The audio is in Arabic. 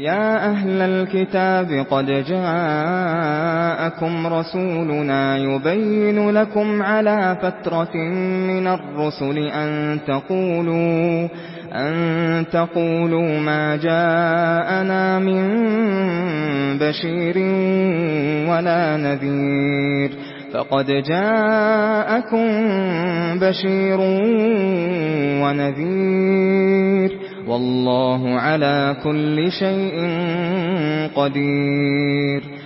يَا أَهْلَ الْكِتَابِ قَدْ جَاءَكُمْ رَسُولُنَا يُبَيِّنُ لَكُمْ عَلَىٰ فَتْرَةٍ مِّنَ الرُّسُلِ أَن تَقُولُوا مَا جَاءَنَا مِن بَشِيرٍ وَلَا نَذِيرٍ ۖ فَقَدْ جَاءَكُم بَشِيرٌ وَنَذِيرٌ ۗ وَاللَّهُ عَلَىٰ كُلِّ شَيْءٍ قَدِيرٌ